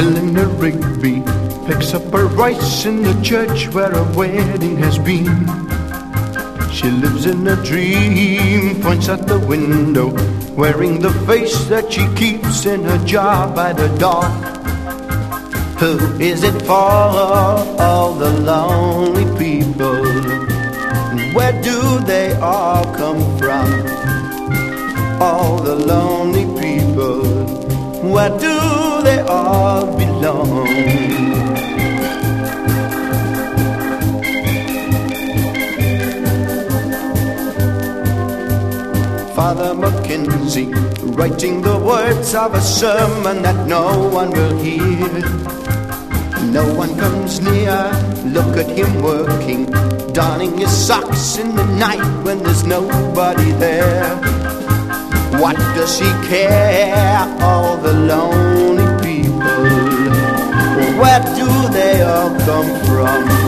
Eleanor Rigby picks up her rice in the church where a wedding has been. She lives in a dream, points at the window, wearing the face that she keeps in a jar by the door. Who is it for, all the lonely people? Where do they all come from? All the lonely people, where do they all belong? Father Mackenzie, writing the words of a sermon that no one will hear. No one comes near, look at him working, darning his socks in the night when there's nobody there. What does he care, all the lonely people? Where do they all come from?